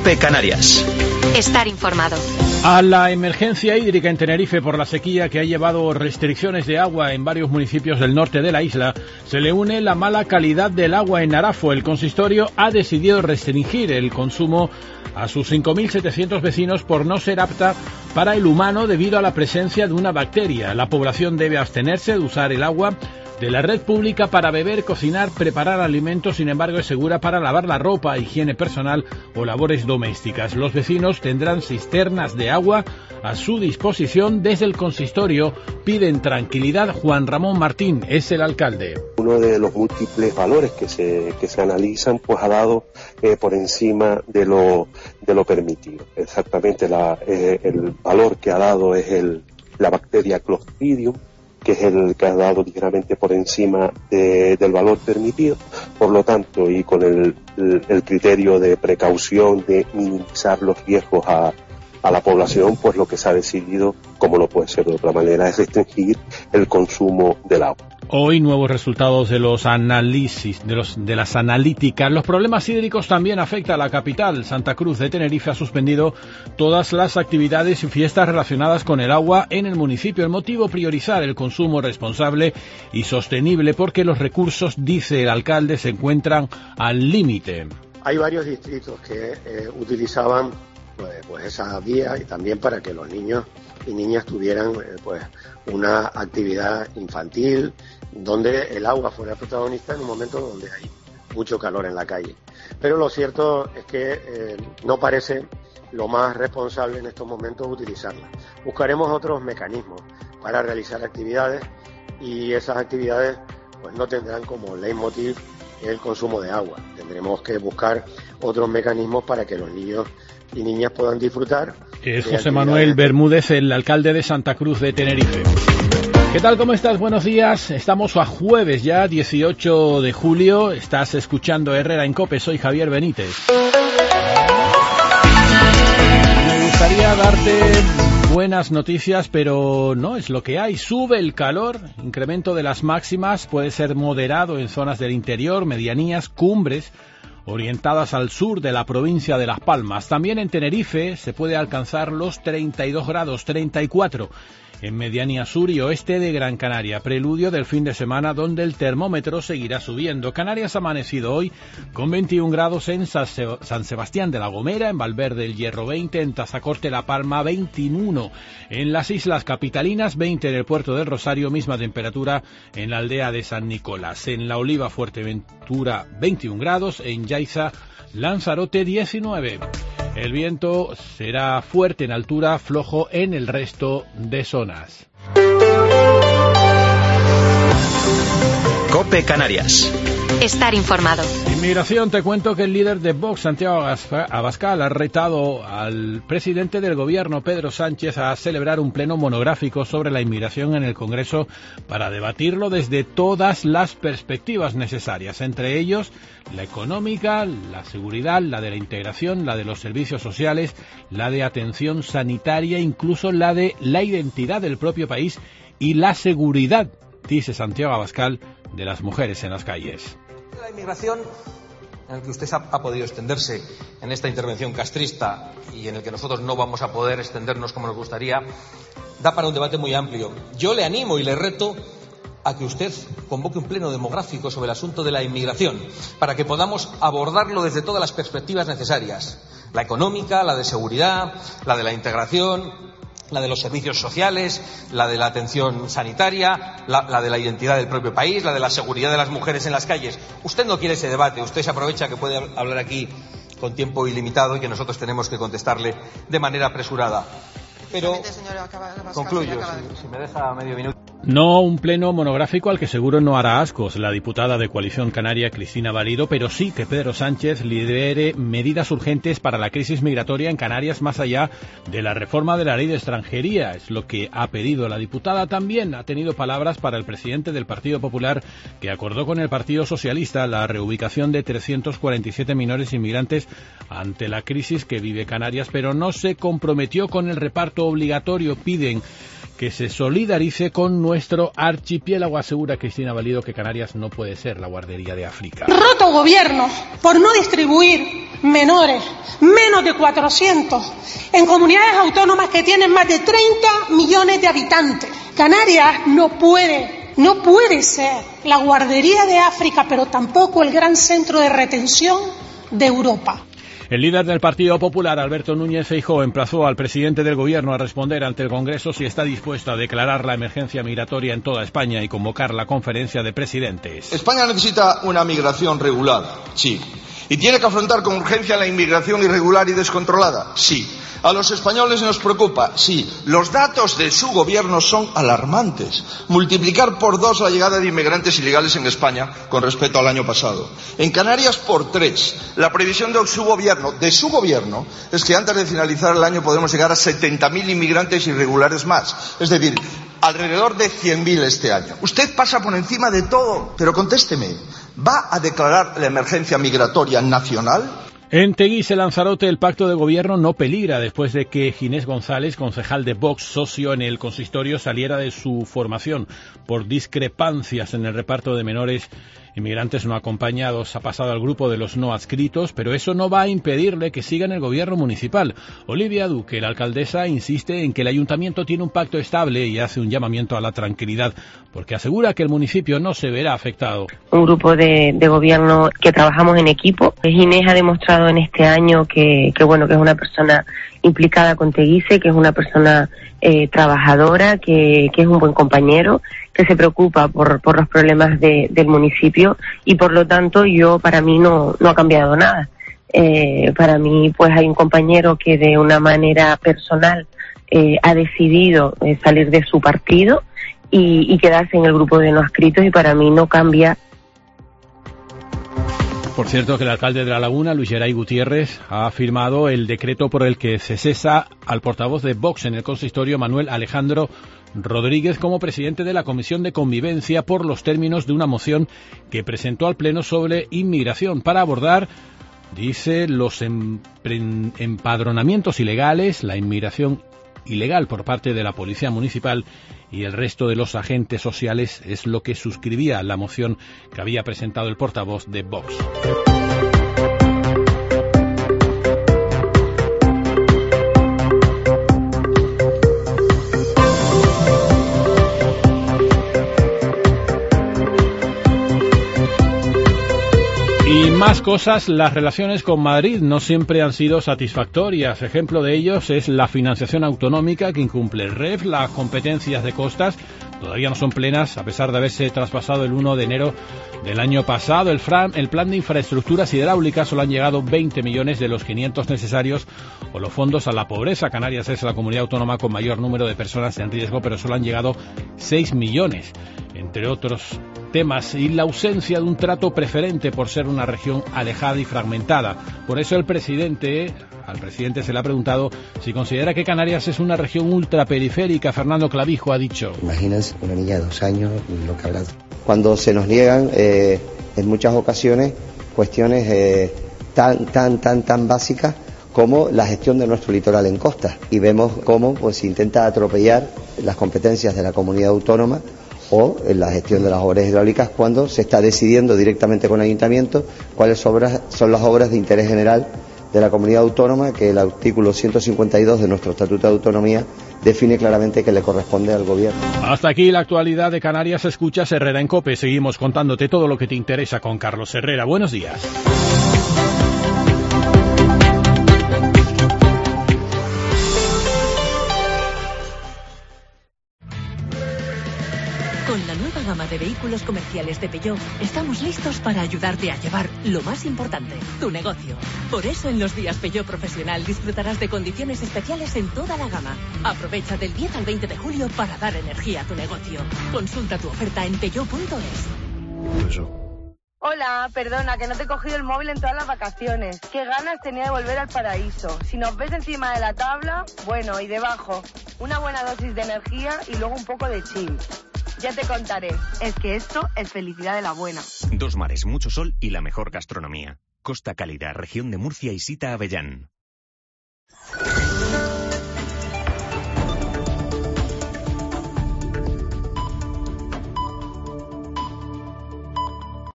COPE Canarias. Estar informado. A la emergencia hídrica en Tenerife por la sequía que ha llevado restricciones de agua en varios municipios del norte de la isla, se le une la mala calidad del agua en Arafo. El consistorio ha decidido restringir el consumo a sus 5.700 vecinos por no ser apta para el humano debido a la presencia de una bacteria. La población debe abstenerse de usar el agua de la red pública para beber, cocinar, preparar alimentos. Sin embargo, es segura para lavar la ropa, higiene personal o labores domésticas. Los vecinos tendrán cisternas de agua a su disposición. Desde el consistorio piden tranquilidad. Juan Ramón Martín es el alcalde. Uno de los múltiples valores que se analizan pues ha dado por encima de lo permitido. Exactamente el valor que ha dado es la bacteria Clostridium, que es el que ha dado ligeramente por encima del valor permitido. Por lo tanto, y con el criterio de precaución de minimizar los riesgos a la población, pues lo que se ha decidido, como no puede ser de otra manera, es restringir el consumo del agua. Hoy nuevos resultados de los análisis, de las analíticas. Los problemas hídricos también afectan a la capital. Santa Cruz de Tenerife ha suspendido todas las actividades y fiestas relacionadas con el agua en el municipio. El motivo, priorizar el consumo responsable y sostenible, porque los recursos, dice el alcalde, se encuentran al límite. Hay varios distritos que utilizaban pues esa vía, y también para que los niños y niñas tuvieran pues una actividad infantil donde el agua fuera protagonista en un momento donde hay mucho calor en la calle. Pero lo cierto es que no parece lo más responsable en estos momentos utilizarla. Buscaremos otros mecanismos para realizar actividades, y esas actividades pues no tendrán como leitmotiv el consumo de agua. Tendremos que buscar otros mecanismos para que los niños y niñas puedan disfrutar. Es José Manuel Bermúdez, el alcalde de Santa Cruz de Tenerife. ¿Qué tal? ¿Cómo estás? Buenos días. Estamos a jueves ya, 18 de julio. Estás escuchando Herrera en COPE. Soy Javier Benítez. Me gustaría darte buenas noticias, pero no es lo que hay. Sube el calor, incremento de las máximas, puede ser moderado en zonas del interior, medianías, cumbres orientadas al sur de la provincia de Las Palmas. También en Tenerife se puede alcanzar los 32 grados, 34 en medianía sur y oeste de Gran Canaria, preludio del fin de semana donde el termómetro seguirá subiendo. Canarias ha amanecido hoy con 21 grados en San Sebastián de la Gomera, en Valverde el Hierro 20, en Tazacorte La Palma 21, en las islas capitalinas 20 en el puerto del Rosario, misma temperatura en la aldea de San Nicolás, en La Oliva Fuerteventura 21 grados, en Yaiza Lanzarote 19. El viento será fuerte en altura, flojo en el resto de zonas. COPE Canarias. Estar informado. Inmigración, te cuento que el líder de Vox, Santiago Abascal, ha retado al presidente del gobierno, Pedro Sánchez, a celebrar un pleno monográfico sobre la inmigración en el Congreso para debatirlo desde todas las perspectivas necesarias, entre ellos la económica, la seguridad, la de la integración, la de los servicios sociales, la de atención sanitaria, incluso la de la identidad del propio país y la seguridad, dice Santiago Abascal, de las mujeres en las calles. La inmigración, en el que usted ha podido extenderse en esta intervención castrista y en el que nosotros no vamos a poder extendernos como nos gustaría, da para un debate muy amplio. Yo le animo y le reto a que usted convoque un pleno demográfico sobre el asunto de la inmigración, para que podamos abordarlo desde todas las perspectivas necesarias: la económica, la de seguridad, la de la integración, la de los servicios sociales, la de la atención sanitaria, la de la identidad del propio país, la de la seguridad de las mujeres en las calles. Usted no quiere ese debate, usted se aprovecha que puede hablar aquí con tiempo ilimitado y que nosotros tenemos que contestarle de manera apresurada. Pero concluyo, si me deja medio minuto. No un pleno monográfico al que seguro no hará ascos la diputada de Coalición Canaria, Cristina Valido, pero sí que Pedro Sánchez lidere medidas urgentes para la crisis migratoria en Canarias, más allá de la reforma de la ley de extranjería. Es lo que ha pedido la diputada. También ha tenido palabras para el presidente del Partido Popular, que acordó con el Partido Socialista la reubicación de 347 menores inmigrantes ante la crisis que vive Canarias, pero no se comprometió con el reparto obligatorio. Piden que se solidarice con nuestro archipiélago. Asegura Cristina Valido que Canarias no puede ser la guardería de África. Roto gobierno por no distribuir menores, menos de 400, en comunidades autónomas que tienen más de 30 millones de habitantes. Canarias no puede ser la guardería de África, pero tampoco el gran centro de retención de Europa. El líder del Partido Popular, Alberto Núñez Feijóo, emplazó al presidente del Gobierno a responder ante el Congreso si está dispuesto a declarar la emergencia migratoria en toda España y convocar la conferencia de presidentes. España necesita una migración regulada, sí. ¿Y tiene que afrontar con urgencia la inmigración irregular y descontrolada? Sí. ¿A los españoles nos preocupa? Sí. Los datos de su gobierno son alarmantes. Multiplicar por 2 la llegada de inmigrantes ilegales en España con respecto al año pasado. En Canarias por 3. La previsión de su gobierno, es que antes de finalizar el año podremos llegar a 70.000 inmigrantes irregulares más. Es decir, alrededor de 100.000 este año. Usted pasa por encima de todo, pero contésteme, ¿va a declarar la emergencia migratoria nacional? En Teguise, Lanzarote, el pacto de gobierno no peligra después de que Ginés González, concejal de Vox, socio en el consistorio, saliera de su formación por discrepancias en el reparto de menores inmigrantes no acompañados. Ha pasado al grupo de los no adscritos, pero eso no va a impedirle que siga en el gobierno municipal. Olivia Duque, la alcaldesa, insiste en que el ayuntamiento tiene un pacto estable y hace un llamamiento a la tranquilidad, porque asegura que el municipio no se verá afectado. Un grupo de gobierno que trabajamos en equipo. Ginés ha demostrado en este año que es una persona implicada con Teguise, que es una persona trabajadora, que es un buen compañero, que se preocupa por los problemas del municipio, y por lo tanto para mí no ha cambiado nada. Para mí pues hay un compañero que de una manera personal ha decidido salir de su partido y quedarse en el grupo de no adscritos, y para mí no cambia. Por cierto, que el alcalde de La Laguna, Luis Geray Gutiérrez, ha firmado el decreto por el que se cesa al portavoz de Vox en el consistorio, Manuel Alejandro Rodríguez, como presidente de la Comisión de Convivencia, por los términos de una moción que presentó al Pleno sobre inmigración para abordar, dice, los empadronamientos ilegales, la inmigración ilegal por parte de la Policía Municipal y el resto de los agentes sociales. Es lo que suscribía la moción que había presentado el portavoz de Vox. Y más cosas, las relaciones con Madrid no siempre han sido satisfactorias. Ejemplo de ellos es la financiación autonómica que incumple el REF. Las competencias de costas todavía no son plenas, a pesar de haberse traspasado el 1 de enero del año pasado. El plan de infraestructuras hidráulicas solo han llegado 20 millones de los 500 necesarios, o los fondos a la pobreza. Canarias es la comunidad autónoma con mayor número de personas en riesgo, pero solo han llegado 6 millones, entre otros temas, y la ausencia de un trato preferente por ser una región alejada y fragmentada. Por eso al presidente se le ha preguntado si considera que Canarias es una región ultraperiférica. Fernando Clavijo ha dicho: Imaginas una niña de 2 años lo que habrá. Cuando se nos niegan en muchas ocasiones cuestiones tan básicas como la gestión de nuestro litoral en costa, y vemos cómo se intenta atropellar las competencias de la comunidad autónoma o en la gestión de las obras hidráulicas, cuando se está decidiendo directamente con el ayuntamiento cuáles son las obras de interés general de la comunidad autónoma, que el artículo 152 de nuestro Estatuto de Autonomía define claramente que le corresponde al gobierno. Hasta aquí la actualidad de Canarias. Escuchas Herrera en COPE. Seguimos contándote todo lo que te interesa con Carlos Herrera. Buenos días. Con la nueva gama de vehículos comerciales de Peugeot, estamos listos para ayudarte a llevar lo más importante, tu negocio. Por eso en los días Peugeot Profesional disfrutarás de condiciones especiales en toda la gama. Aprovecha del 10 al 20 de julio para dar energía a tu negocio. Consulta tu oferta en peugeot.es. Hola, perdona, que no te he cogido el móvil en todas las vacaciones. Qué ganas tenía de volver al paraíso. Si nos ves encima de la tabla, bueno, y debajo, una buena dosis de energía y luego un poco de chill. Ya te contaré. Es que esto es felicidad de la buena. 2 mares, mucho sol y la mejor gastronomía. Costa Cálida, región de Murcia y Sita Avellán.